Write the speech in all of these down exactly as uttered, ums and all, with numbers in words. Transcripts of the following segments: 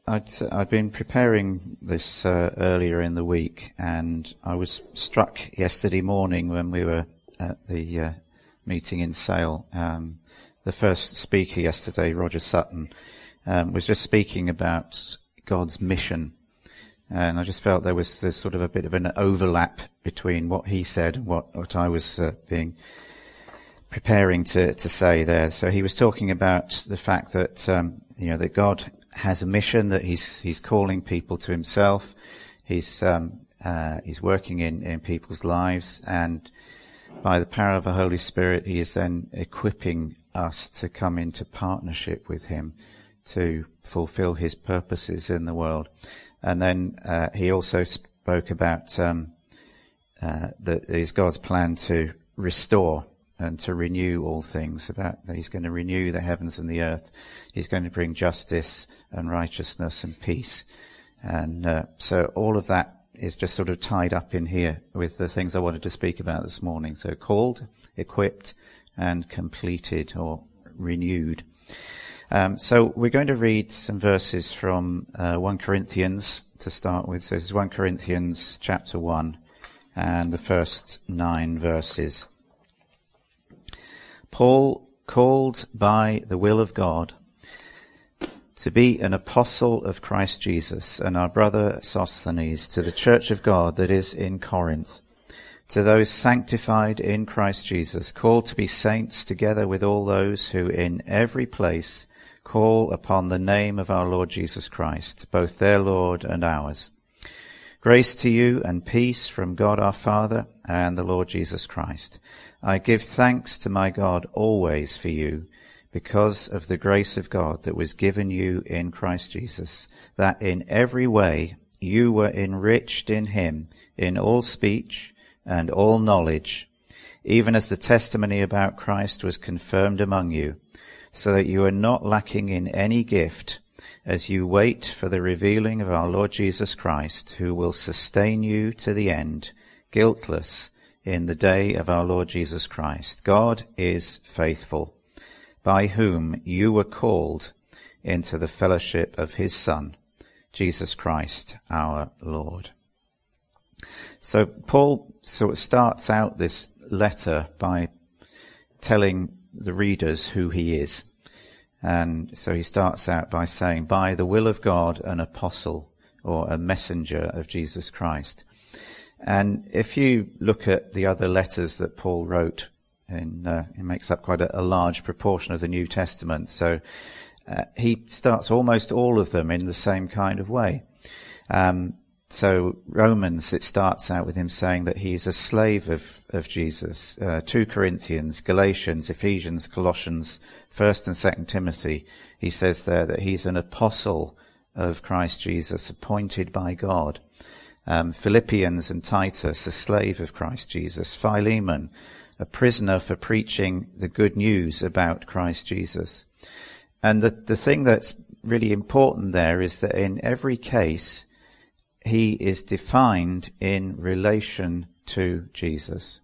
I'd, I'd been preparing this uh, earlier in the week, and I was struck yesterday morning when we were at the uh, meeting in Sale. Um, the first speaker yesterday, Roger Sutton, um, was just speaking about God's mission. And I just felt there was this sort of a bit of an overlap between what he said and what, what I was uh, being preparing to, to say there. So he was talking about the fact that, um, you know, that God has a mission, that he's, he's calling people to himself. He's, um, uh, he's working in, in people's lives, and by the power of the Holy Spirit, he is then equipping us to come into partnership with him to fulfill his purposes in the world. And then uh, he also spoke about um, uh, that it is God's plan to restore and to renew all things, about that he's going to renew the heavens and the earth. He's going to bring justice and righteousness and peace. And uh, so all of that is just sort of tied up in here with the things I wanted to speak about this morning. So called, equipped, and completed or renewed. Um, so we're going to read some verses from uh, First Corinthians to start with. So this is First Corinthians chapter one and the first nine verses. Paul, called by the will of God to be an apostle of Christ Jesus, and our brother Sosthenes, to the church of God that is in Corinth, to those sanctified in Christ Jesus, called to be saints, together with all those who in every place call upon the name of our Lord Jesus Christ, both their Lord and ours. Grace to you and peace from God our Father and the Lord Jesus Christ. I give thanks to my God always for you, because of the grace of God that was given you in Christ Jesus, that in every way you were enriched in him, in all speech and all knowledge, even as the testimony about Christ was confirmed among you, so that you are not lacking in any gift, as you wait for the revealing of our Lord Jesus Christ, who will sustain you to the end, guiltless in the day of our Lord Jesus Christ. God is faithful, by whom you were called into the fellowship of his Son, Jesus Christ our Lord. So Paul sort of starts out this letter by telling the readers who he is. And so he starts out by saying, by the will of God, an apostle or a messenger of Jesus Christ. And if you look at the other letters that Paul wrote, and uh, it makes up quite a, a large proportion of the New Testament. So uh, he starts almost all of them in the same kind of way. Um, so Romans, it starts out with him saying that he is a slave of, of Jesus. Uh, Second Corinthians, Galatians, Ephesians, Colossians, First and Second Timothy, he says there that he's an apostle of Christ Jesus, appointed by God. Um, Philippians and Titus, a slave of Christ Jesus. Philemon, a prisoner for preaching the good news about Christ Jesus. And the, the thing that's really important there is that in every case, he is defined in relation to Jesus.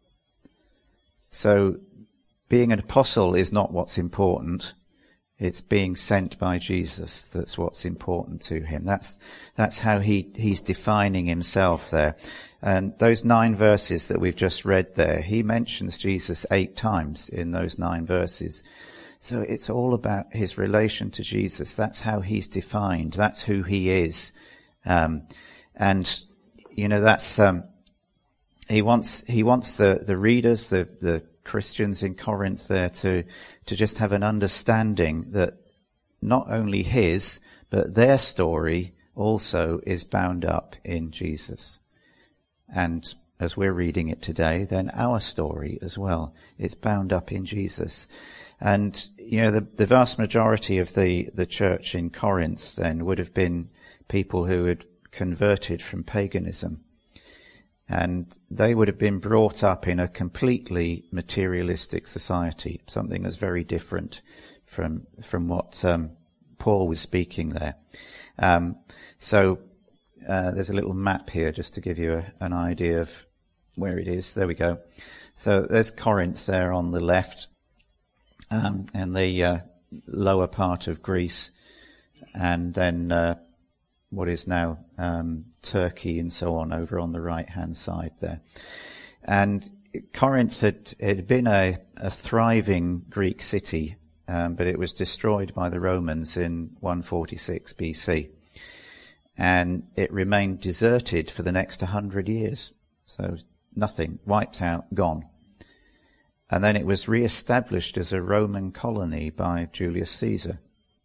So being an apostle is not what's important. It's being sent by Jesus that's what's important to him. That's that's how he, he's defining himself there. And those nine verses that we've just read there, he mentions Jesus eight times in those nine verses. So it's all about his relation to Jesus. That's how he's defined. That's who he is. Um, and, you know, that's, um, he wants, he wants the, the readers, the, the Christians in Corinth there to, to just have an understanding that not only his, but their story also is bound up in Jesus. And as we're reading it today, then our story as well is bound up in Jesus. And, you know, the, the vast majority of the, the church in Corinth then would have been people who had converted from paganism. And they would have been brought up in a completely materialistic society, something that's very different from from what um, Paul was speaking there. Um, so uh, there's a little map here just to give you a, an idea of where it is. There we go. So there's Corinth there on the left, um, and the uh, lower part of Greece. and then uh, what is now um, Turkey and so on over on the right-hand side there. And Corinth had, had been a, a thriving Greek city, um, but it was destroyed by the Romans in one forty-six B C. And it remained deserted for the next one hundred years. So nothing, wiped out, gone. And then it was re-established as a Roman colony by Julius Caesar,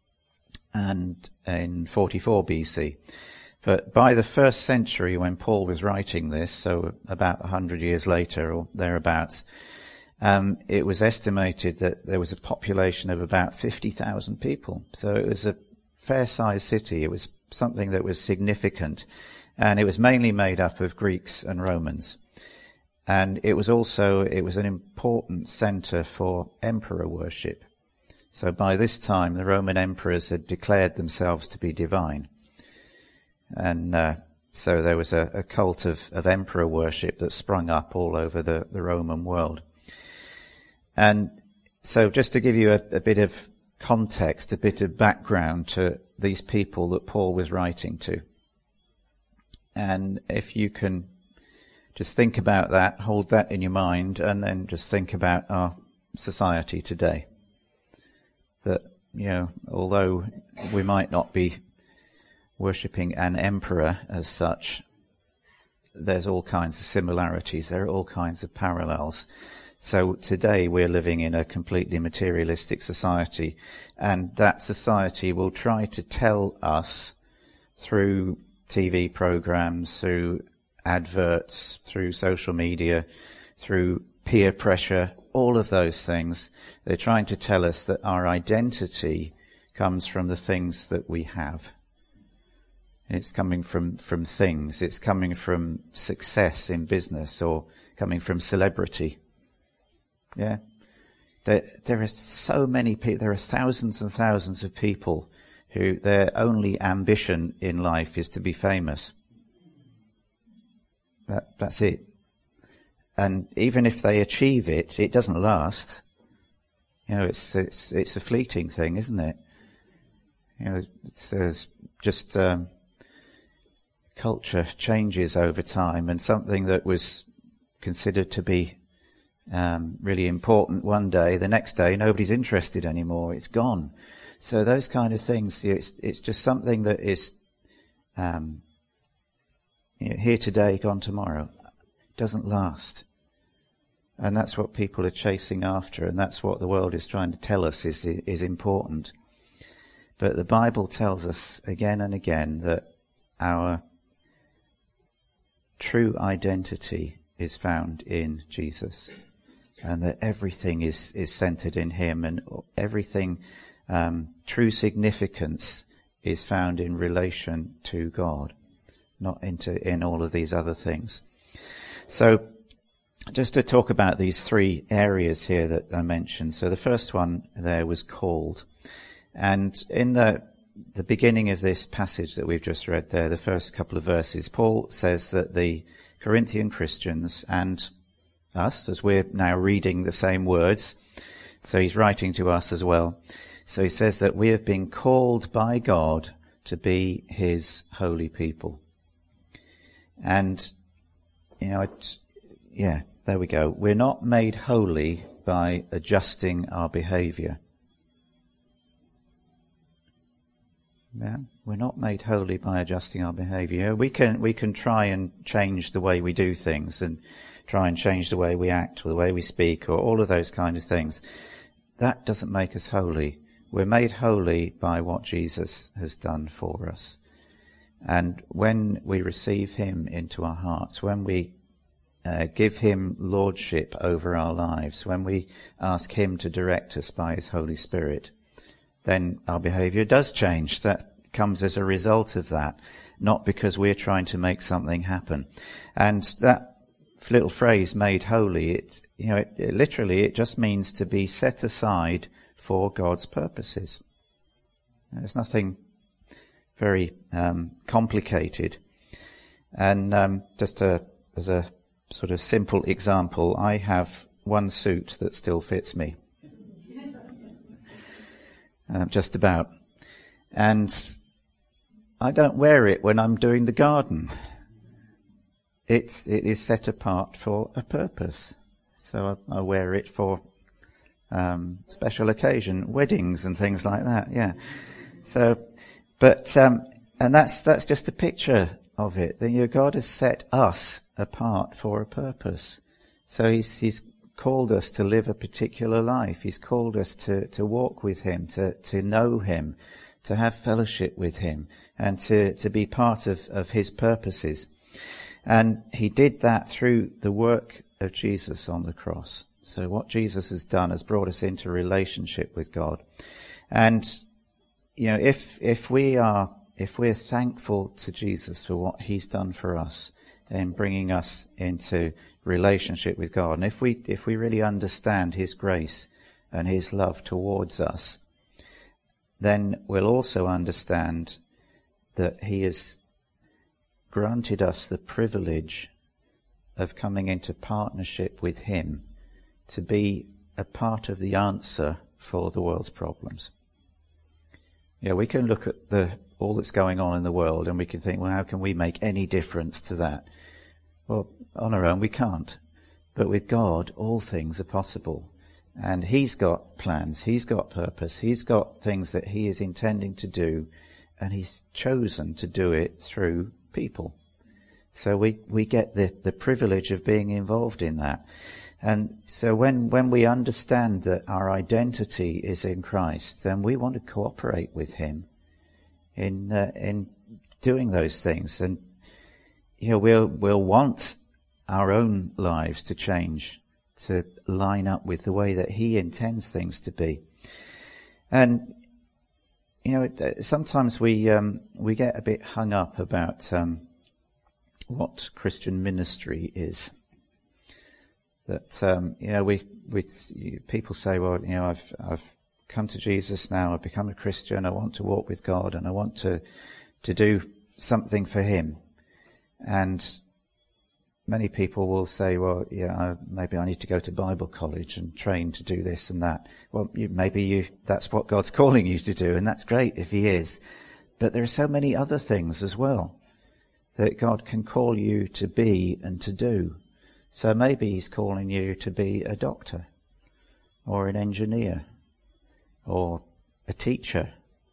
and in forty-four B C. But by the first century, when Paul was writing this, so about one hundred years later or thereabouts, um, it was estimated that there was a population of about fifty thousand people. So it was a fair-sized city. It was something that was significant, and it was mainly made up of Greeks and Romans. And it was also, it was an important center for emperor worship. So by this time, the Roman emperors had declared themselves to be divine. And uh, so there was a, a cult of, of emperor worship that sprung up all over the, the Roman world. And so just to give you a, a bit of context, a bit of background to these people that Paul was writing to. And if you can just think about that, hold that in your mind, and then just think about our society today. That, you know, although we might not be worshipping an emperor as such, there's all kinds of similarities. There are all kinds of parallels. So today we're living in a completely materialistic society, and that society will try to tell us through T V programs, through adverts, through social media, through peer pressure, all of those things. They're trying to tell us that our identity comes from the things that we have. It's coming from, from things. It's coming from success in business or coming from celebrity. Yeah. There, there are so many people, there are thousands and thousands of people who their only ambition in life is to be famous. That, that's it. And even if they achieve it, it doesn't last. You know, it's it's it's a fleeting thing, isn't it? You know, it's, it's just um, culture changes over time, and something that was considered to be um, really important one day, the next day nobody's interested anymore. It's gone. So those kind of things, it's it's just something that is um, you know, here today, gone tomorrow. It doesn't last. And that's what people are chasing after, and that's what the world is trying to tell us is is important. But the Bible tells us again and again that our true identity is found in Jesus, and that everything is, is centered in Him, and everything, um, true significance is found in relation to God, not into in all of these other things. So, just to talk about these three areas here that I mentioned. So the first one there was called. And in the, the beginning of this passage that we've just read there, the first couple of verses, Paul says that the Corinthian Christians and us, as we're now reading the same words, so he's writing to us as well. So he says that we have been called by God to be His holy people. And, you know, it, yeah, there we go. We're not made holy by adjusting our behavior. Yeah, we're not made holy by adjusting our behavior. We can we can try and change the way we do things, and try and change the way we act, or the way we speak, or all of those kind of things. That doesn't make us holy. We're made holy by what Jesus has done for us. And when we receive Him into our hearts, when we Uh, give Him lordship over our lives, when we ask Him to direct us by His Holy Spirit, then our behavior does change. That comes as a result of that, not because we're trying to make something happen. And that little phrase, made holy, it, you know, it, it literally, it just means to be set aside for God's purposes. There's nothing very um, complicated. And um, just to, as a sort of simple example, I have one suit that still fits me. Uh, just about. And I don't wear it when I'm doing the garden. It's, it is set apart for a purpose. So I, I wear it for um, special occasion, weddings and things like that, yeah. So, but, um, and that's, that's just a picture of it. That, you know, God has set us apart for a purpose. So he's, he's called us to live a particular life. He's called us to, to walk with him, to, to know him, to have fellowship with him, and to, to be part of, of his purposes. And he did that through the work of Jesus on the cross. So what Jesus has done has brought us into relationship with God. And, you know, if, if we are, if we're thankful to Jesus for what he's done for us in bringing us into relationship with God, and if we, if we really understand his grace and his love towards us, then we'll also understand that he has granted us the privilege of coming into partnership with him to be a part of the answer for the world's problems. Yeah, we can look at the all that's going on in the world and we can think, well, how can we make any difference to that? Well, on our own we can't. But with God, all things are possible. And he's got plans, he's got purpose, he's got things that he is intending to do, and he's chosen to do it through people. So we, we get the, the privilege of being involved in that. And so when, when we understand that our identity is in Christ, then we want to cooperate with him in uh, in doing those things. And you know, we'll we'll want our own lives to change, to line up with the way that he intends things to be. And you know, it, sometimes we um, we get a bit hung up about um, what Christian ministry is. That um, you know, we we people say, well, you know, I've I've come to Jesus now, I've become a Christian, I want to walk with God, and I want to to do something for him. And many people will say, well, yeah, maybe I need to go to Bible college and train to do this and that. Well, you, maybe you that's what God's calling you to do, and that's great if he is. But there are so many other things as well that God can call you to be and to do. So maybe he's calling you to be a doctor, or an engineer, or a teacher,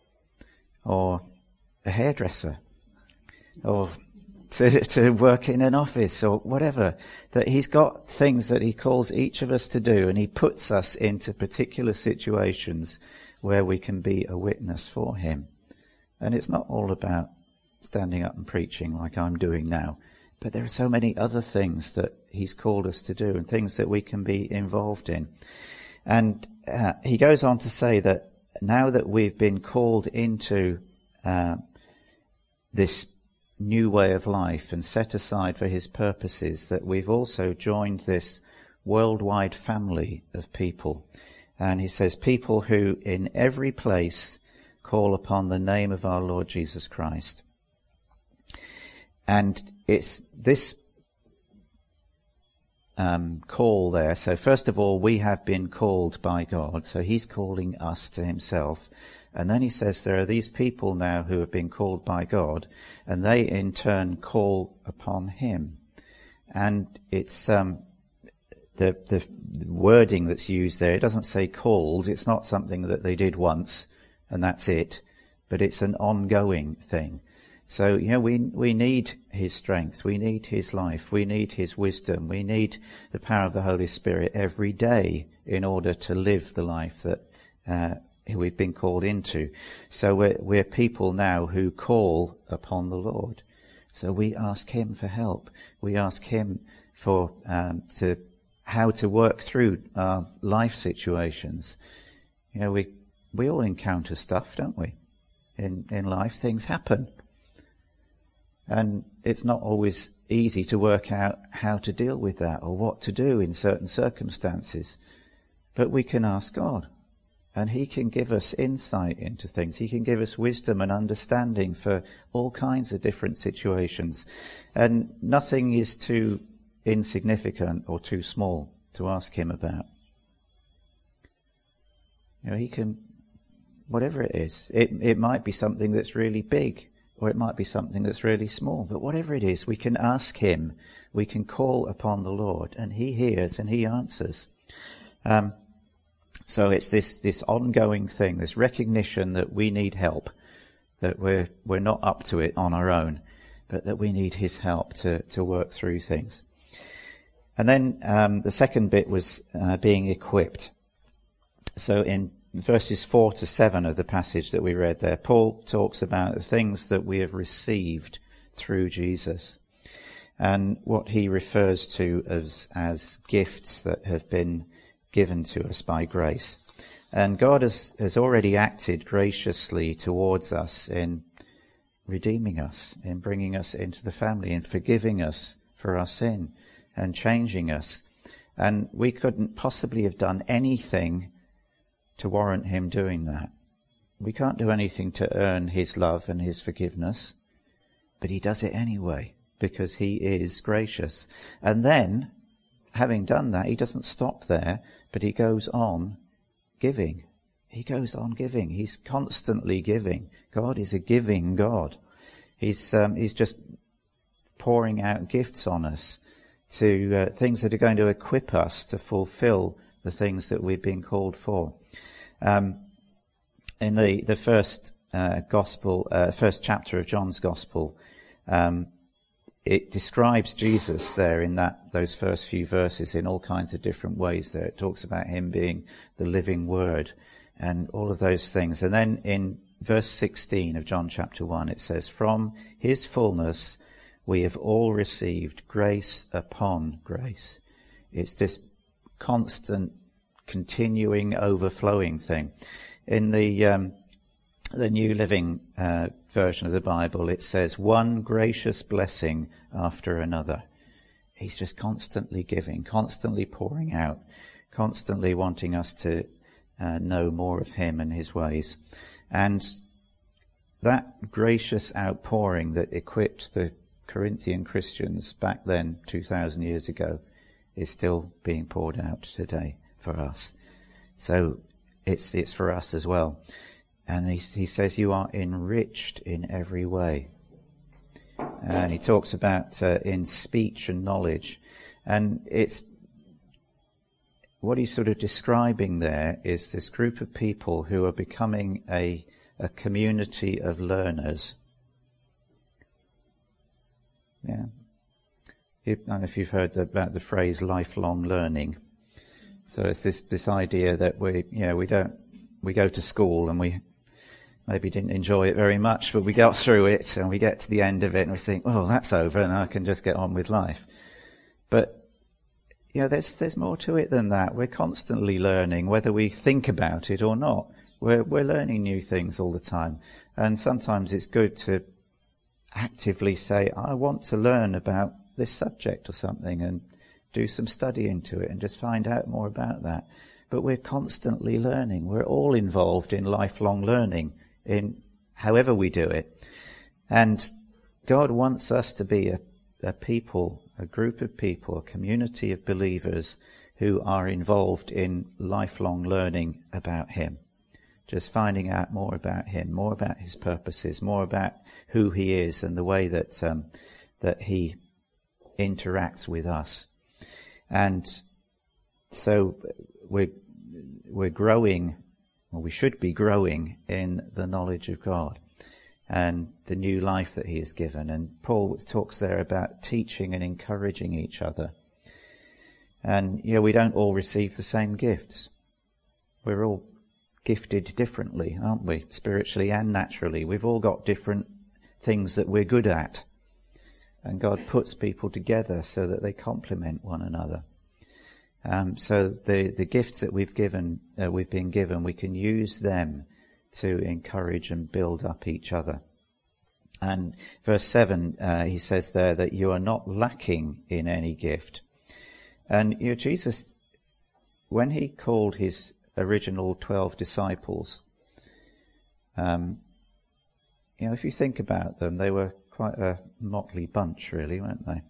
or a hairdresser, or to, to work in an office, or whatever. That he's got things that he calls each of us to do, and he puts us into particular situations where we can be a witness for him. And it's not all about standing up and preaching like I'm doing now. But there are so many other things that he's called us to do, and things that we can be involved in. And uh, he goes on to say that now that we've been called into uh, this new way of life and set aside for his purposes, that we've also joined this worldwide family of people. And he says, people who in every place call upon the name of our Lord Jesus Christ. And it's this um, call there. So first of all, we have been called by God. So he's calling us to himself. And then he says there are these people now who have been called by God, and they in turn call upon him. And it's um, the, the wording that's used there. It doesn't say called. It's not something that they did once and that's it. But it's an ongoing thing. So, you know, we we need his strength, we need his life, we need his wisdom, we need the power of the Holy Spirit every day in order to live the life that uh, we've been called into. So we're, we're people now who call upon the Lord. So we ask him for help. We ask him for um, to how to work through our life situations. You know, we we all encounter stuff, don't we? In in life, things happen. And it's not always easy to work out how to deal with that or what to do in certain circumstances. But we can ask God, and he can give us insight into things. He can give us wisdom and understanding for all kinds of different situations. And nothing is too insignificant or too small to ask him about. You know, he can whatever it is. It, it might be something that's really big, or it might be something that's really small. But whatever it is, we can ask him. We can call upon the Lord, and he hears and he answers. Um, so it's this, this ongoing thing, this recognition that we need help, that we're, we're not up to it on our own, but that we need his help to, to work through things. And then um, the second bit was uh, being equipped. So in verses four to seven of the passage that we read there, Paul talks about the things that we have received through Jesus, and what he refers to as, as gifts that have been given to us by grace. And God has, has already acted graciously towards us in redeeming us, in bringing us into the family, in forgiving us for our sin, and changing us. And we couldn't possibly have done anything to warrant him doing that. We can't do anything to earn his love and his forgiveness, but he does it anyway, because he is gracious. And then, having done that, he doesn't stop there, but he goes on giving. He goes on giving. He's constantly giving. God is a giving God. He's um, he's just pouring out gifts on us, to uh, things that are going to equip us to fulfill the things that we've been called for. Um, in the, the first uh, gospel, uh, first chapter of John's gospel, um, it describes Jesus there in that those first few verses in all kinds of different ways there. It talks about him being the living word and all of those things. And then in verse sixteen of John chapter one, it says, "From his fullness we have all received grace upon grace." It's this constant, continuing, overflowing thing. In the um, the New Living uh, version of the Bible, it says, "One gracious blessing after another." He's just constantly giving, constantly pouring out, constantly wanting us to uh, know more of him and his ways. And that gracious outpouring that equipped the Corinthian Christians back then, two thousand years ago, is still being poured out today for us. So it's it's for us as well. And he, he says, "You are enriched in every way." And he talks about uh, in speech and knowledge. And it's what he's sort of describing there is this group of people who are becoming a, a community of learners. Yeah. I don't know if you've heard about the phrase lifelong learning. So it's this, this idea that we, you know, we don't, we go to school and we maybe didn't enjoy it very much, but we got through it and we get to the end of it and we think, oh, that's over and I can just get on with life. But, you know, there's, there's more to it than that. We're constantly learning, whether we think about it or not. We're, we're learning new things all the time. And sometimes it's good to actively say, I want to learn about this subject or something, and do some study into it and just find out more about that. But we're constantly learning. We're all involved in lifelong learning, in however we do it. And God wants us to be a, a people, a group of people, a community of believers who are involved in lifelong learning about him. Just finding out more about him, more about his purposes, more about who he is and the way that um, that he interacts with us. And so we're, we're growing, or we should be growing in the knowledge of God and the new life that he has given. And Paul talks there about teaching and encouraging each other. And, you know, we don't all receive the same gifts. We're all gifted differently, aren't we? Spiritually and naturally. We've all got different things that we're good at. And God puts people together so that they complement one another. Um, so the, the gifts that we've given, uh, we've been given, we can use them to encourage and build up each other. And verse seven, uh, he says there that you are not lacking in any gift. And you know, Jesus, when he called his original twelve disciples, um, you know, if you think about them, they were quite a motley bunch, really, weren't they?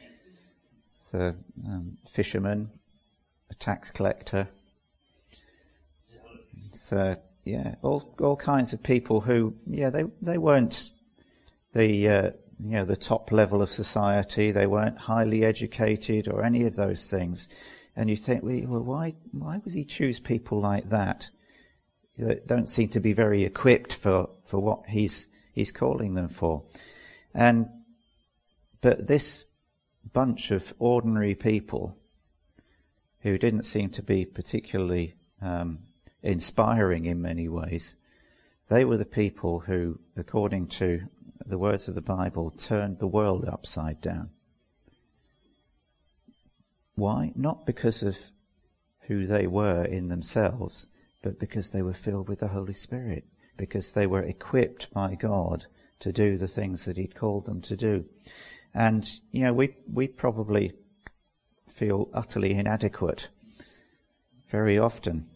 So, um, fisherman, a tax collector. So, yeah, all all kinds of people who, yeah, they they weren't the uh, you know the top level of society. They weren't highly educated or any of those things. And you think, well, why why would he choose people like that that don't seem to be very equipped for, for what he's he's calling them for? And but this bunch of ordinary people who didn't seem to be particularly um, inspiring in many ways, they were the people who, according to the words of the Bible, turned the world upside down. Why? Not because of who they were in themselves, but because they were filled with the Holy Spirit, because they were equipped by God to do the things that he'd called them to do. And, you know, we we probably feel utterly inadequate very often.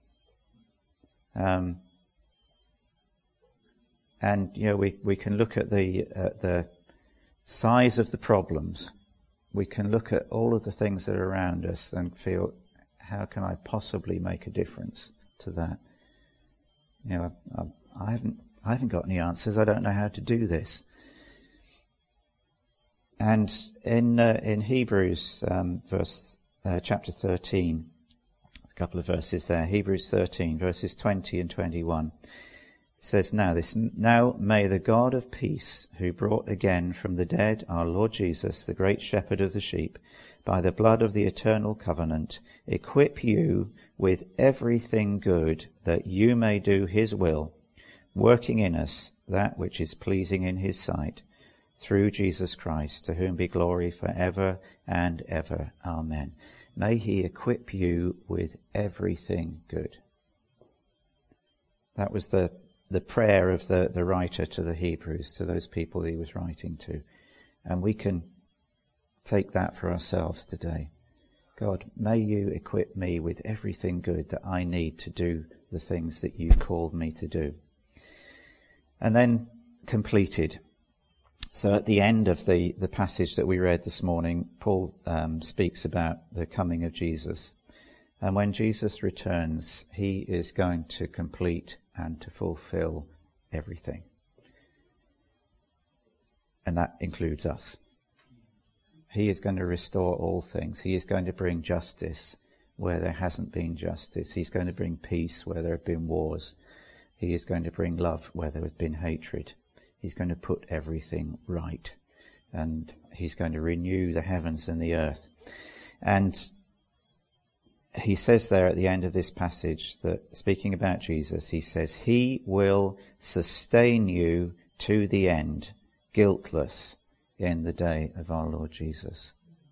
Um, and, you know, we, we can look at the uh, the size of the problems. We can look at all of the things that are around us and feel, how can I possibly make a difference to that? You know, I, I haven't I haven't got any answers. I don't know how to do this. And in uh, in Hebrews, um, verse uh, chapter thirteen, a couple of verses there. Hebrews thirteen, verses twenty and twenty-one. It says, now this, now may the God of peace, who brought again from the dead our Lord Jesus, the great shepherd of the sheep, by the blood of the eternal covenant, equip you with everything good, that you may do his will, working in us that which is pleasing in his sight, through Jesus Christ, to whom be glory for ever and ever. Amen. May he equip you with everything good. That was the the prayer of the, the writer to the Hebrews, to those people he was writing to. And we can take that for ourselves today. God, may you equip me with everything good that I need to do the things that you called me to do. And then completed. So at the end of the, the passage that we read this morning, Paul um, speaks about the coming of Jesus. And when Jesus returns, he is going to complete and to fulfill everything. And that includes us. He is going to restore all things. He is going to bring justice where there hasn't been justice. He's going to bring peace where there have been wars. He is going to bring love where there has been hatred. He's going to put everything right. And he's going to renew the heavens and the earth. And he says there at the end of this passage that, speaking about Jesus, he says, he will sustain you to the end, guiltless, in the day of our Lord Jesus.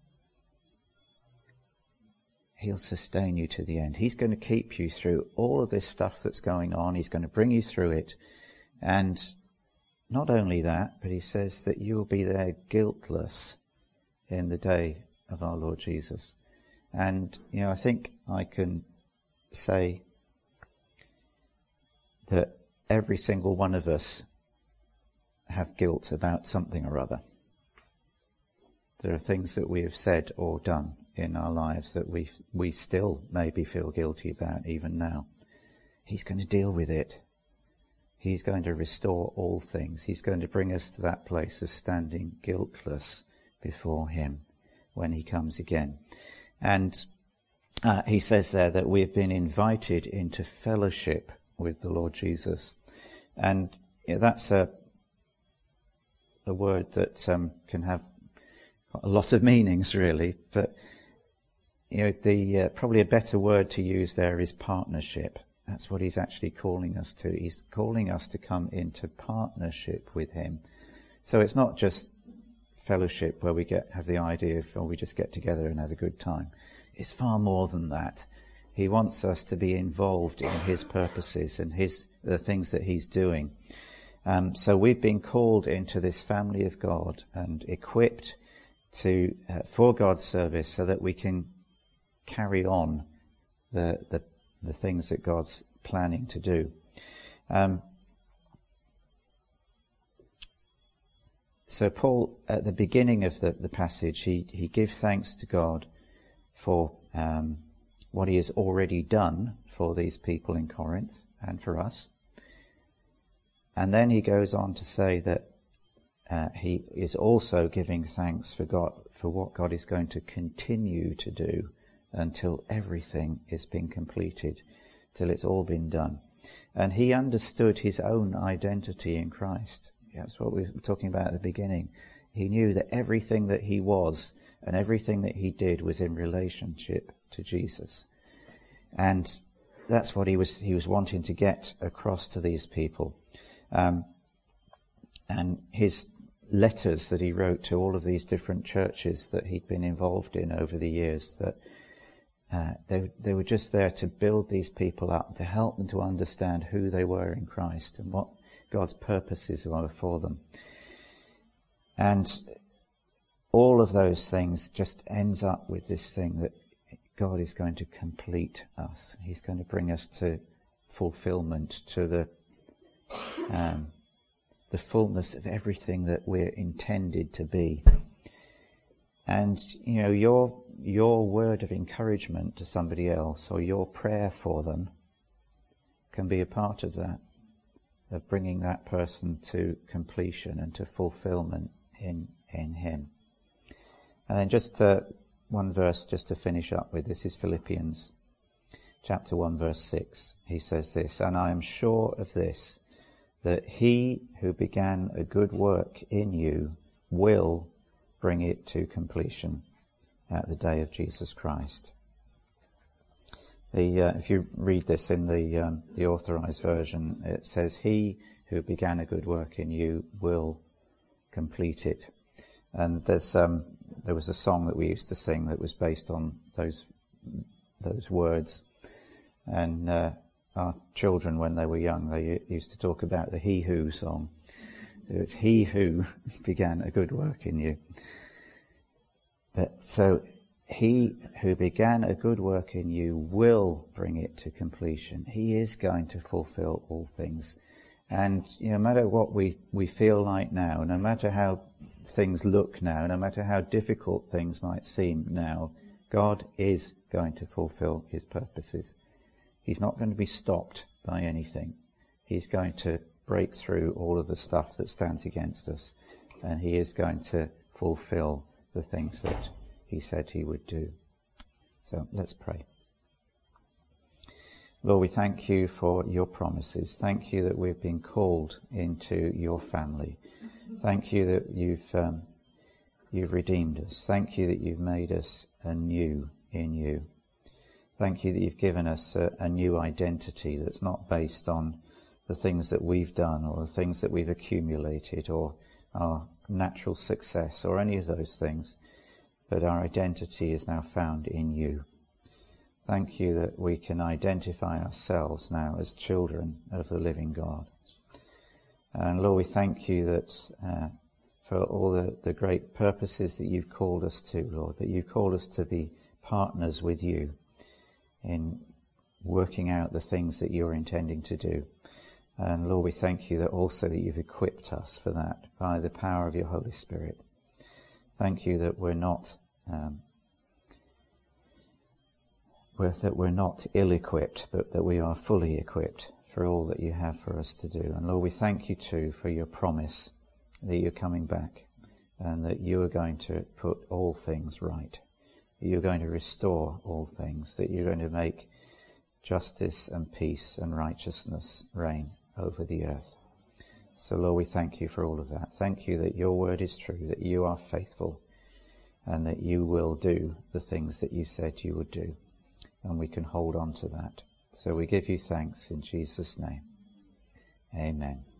He'll sustain you to the end. He's going to keep you through all of this stuff that's going on. He's going to bring you through it. And not only that, but he says that you will be there guiltless in the day of our Lord Jesus. And, you know, I think I can say that every single one of us have guilt about something or other. There are things that we have said or done in our lives that we we still maybe feel guilty about even now. He's going to deal with it. He's going to restore all things. He's going to bring us to that place of standing guiltless before him when he comes again. And uh, he says there that we've been invited into fellowship with the Lord Jesus. And you know, that's a, a word that um, can have a lot of meanings, really. But you know, the uh, probably a better word to use there is partnership. That's what he's actually calling us to. He's calling us to come into partnership with him. So it's not just fellowship where we get have the idea of, oh, we just get together and have a good time. It's far more than that. He wants us to be involved in his purposes and his the things that he's doing. Um, so we've been called into this family of God and equipped to uh, for God's service so that we can carry on the the, the things that God's planning to do. Um, So Paul, at the beginning of the, the passage, he, he gives thanks to God for um, what he has already done for these people in Corinth, and for us. And then he goes on to say that uh, he is also giving thanks for God, for what God is going to continue to do until everything has been completed, till it's all been done. And he understood his own identity in Christ. That's what we were talking about at the beginning. He knew that everything that he was and everything that he did was in relationship to Jesus. And that's what he was he was wanting to get across to these people. Um, and his letters that he wrote to all of these different churches that he'd been involved in over the years, that uh, they, they were just there to build these people up, to help them to understand who they were in Christ and what God's purposes were for them. And all of those things just ends up with this thing that God is going to complete us. He's going to bring us to fulfillment, to the um, the fullness of everything that we're intended to be. And, you know, your your word of encouragement to somebody else, or your prayer for them, can be a part of that, of bringing that person to completion and to fulfillment in in Him. And then just uh, one verse just to finish up with. This is Philippians chapter one, verse six. He says this, "And I am sure of this, that he who began a good work in you will bring it to completion at the day of Jesus Christ." The, uh, if you read this in the um, the Authorized Version, it says, "He who began a good work in you will complete it." And there's um, there was a song that we used to sing that was based on those those words. And uh, our children, when they were young, they used to talk about the He Who song. It's He who began a good work in you. But so, He who began a good work in you will bring it to completion. He is going to fulfill all things. And you know, no matter what we, we feel like now, no matter how things look now, no matter how difficult things might seem now, God is going to fulfill His purposes. He's not going to be stopped by anything. He's going to break through all of the stuff that stands against us, and He is going to fulfill the things that He said He would do. So let's pray. Lord, we thank You for Your promises. Thank You that we've been called into Your family. Thank You that You've um, You've redeemed us. Thank You that You've made us anew in You. Thank You that You've given us a, a new identity that's not based on the things that we've done or the things that we've accumulated or our natural success or any of those things, but our identity is now found in You. Thank You that we can identify ourselves now as children of the living God. And Lord, we thank You that uh, for all the, the great purposes that You've called us to, Lord, that You've called us to be partners with You in working out the things that You're intending to do. And Lord, we thank You that also that You've equipped us for that by the power of Your Holy Spirit. Thank You that we're not um, we're, that we're not ill-equipped, but that we are fully equipped for all that You have for us to do. And Lord, we thank You too for Your promise that You're coming back and that You are going to put all things right. That You're going to restore all things, that You're going to make justice and peace and righteousness reign over the earth. So Lord, we thank You for all of that. Thank You that Your word is true, that You are faithful, and that You will do the things that You said You would do. And we can hold on to that. So we give You thanks in Jesus' name. Amen.